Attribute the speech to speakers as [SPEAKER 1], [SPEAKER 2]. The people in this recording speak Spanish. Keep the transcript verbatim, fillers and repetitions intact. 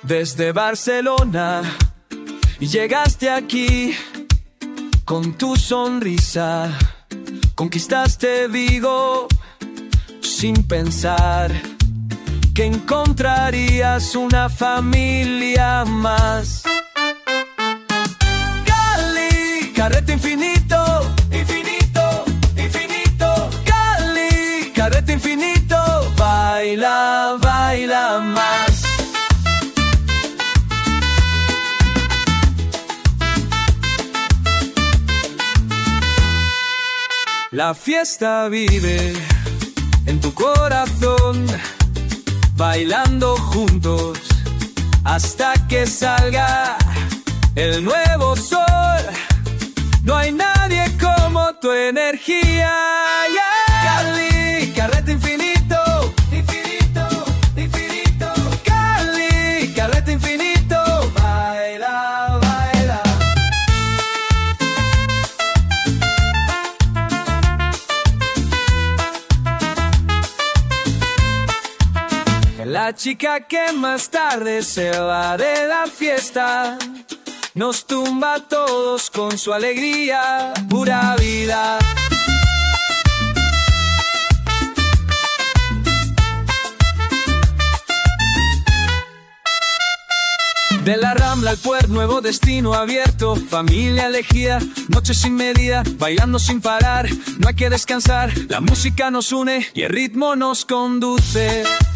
[SPEAKER 1] desde Barcelona y llegaste aquí con tu sonrisa. Conquistaste Vigo sin pensar que encontrarías una familia más. Cali, carrete infinito, infinito, infinito. Cali, carrete infinito, baila, baila más. La fiesta vive en tu corazón, bailando juntos hasta que salga el nuevo sol. No hay nadie como tu energía. Yeah. Cali, carrete infinito, infinito, infinito. Cali, carrete infinito, baila, baila. La chica que más tarde se va de la fiesta nos tumba a todos con su alegría, pura vida. De la Rambla al Puer, nuevo destino abierto, familia elegida, noche sin medida, bailando sin parar, no hay que descansar, la música nos une y el ritmo nos conduce.